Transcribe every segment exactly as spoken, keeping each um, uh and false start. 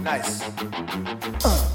Nice. Uh.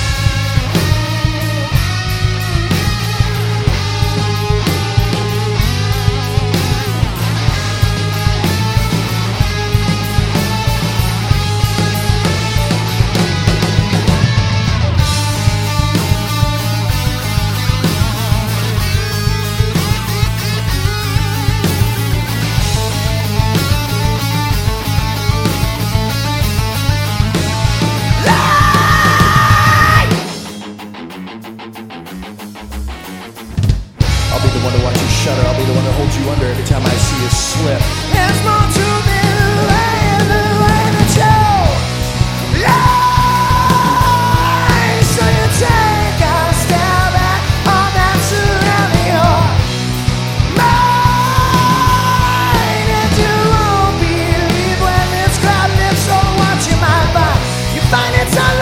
I'll be the one to watch you shudder. I'll be the one to hold you under every time I see you slip. There's more to me than the way that you lie. So you take a step back on that surrounding your mind, and you won't believe when this crowd lifts. So watch your mind, but you find it's all